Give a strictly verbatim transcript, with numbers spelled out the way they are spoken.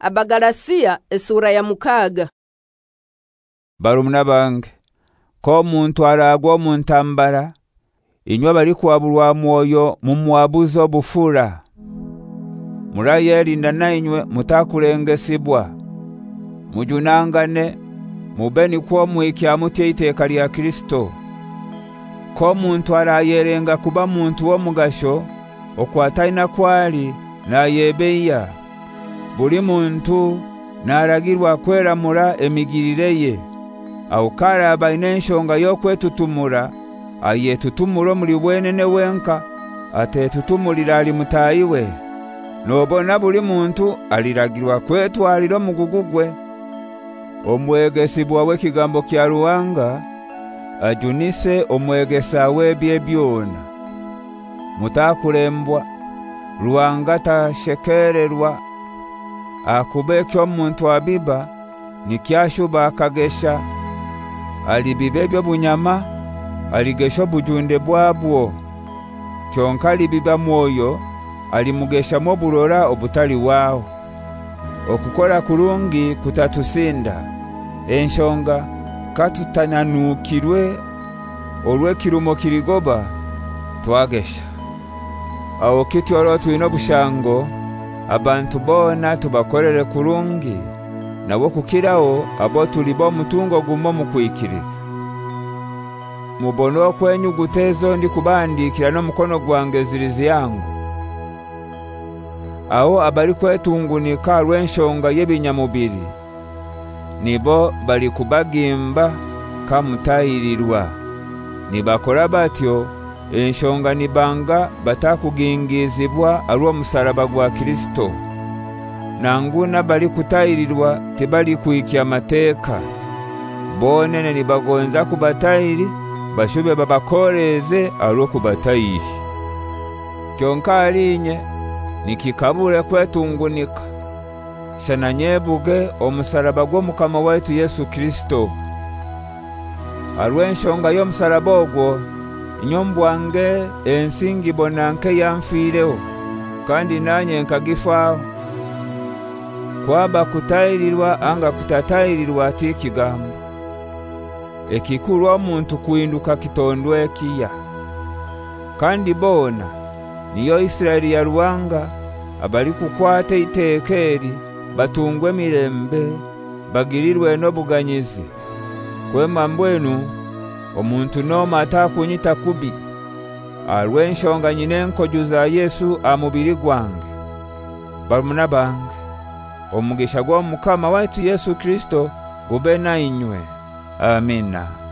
Abagalasiya esura ya mukaga. Barumuna bange, ko muntu aragwa mu ntambara, inywa bari kwabulwa mwoyo mumwabuzo bufura. Murayerinda nainywe mutakulengesibwa. Mujunangane mubeni kwa mwikya mutie iteka lya Kristo. Ko muntu arayerenga kuba muntu wo mugasho okwataina kwali na yebeya. Buli muntu naragirwa kweramura emigirire ye. Aukara abainenshonga yo kwetutumura aye tutumuro muri bwenene wenka ate tutumulira ali mutayiwe. Nobona buli muntu aliragirwa kwetwalira mugugugwe. Omwegesibwa we kigambo kya Ruwanga ajunise omwegesa webye byona. Mutakulembwa Ruwanga tashekererwa akubekyo muntu abiba nikyashuba akagesha alibibebyo bunyama aligesho bujunde bwabwo kyonkali biba mwoyo alimugesha mo burora obutali wao okukora kurungi kutatusinda enshonga katutananukirwe olwe kirumo kirigoba twagesha aho kitoro twino bushango abantu bona tubakorere kurungi nawo kukirawo abo tulibo mutungo gumo mukwikiriza. Mubono kwenyu gutezo ndi kubandikira no mukono gwange zirizi yangu. Aho abali kwetungunika rwenshonga yebinyamubiri nibo bali kubagimba kamutayirirwa. Nibakora batyo enshonga nibanga batakugingizibwa alwo musaraba gwa Kristo. Nanguna bali kutayirirwa tibali kuikya mateka. Bonene nibagonza kubatayiri bashube babakoreze alwo kubatayiri. Kyonka alinye nikikabule kwetungunika. Shana nyebuge omusaraba gwo mukama wetu Yesu Kristo. Alwenshonga yo musaraba ogwo inyombwange ensingi bonanke yamfireho kandi nanye nkagifao. Kwaba kutayirirwa anga kutatayirirwa atikigambo. Ekikuru omuntu kuinduka kitondwe kiya. Kandi bona niyo Israeli ya Ruwanga abali kukwate itekeri batungwe mirembe bagirirwe no buganyizi. Kwema mbwenu omuntu noma atakunyita kubi alwenshonga nyinenko juza Yesu amubiri gwange. Barumuna bange, omugisha gwa mukama wetu Yesu Kristo gube na inywe. Amina.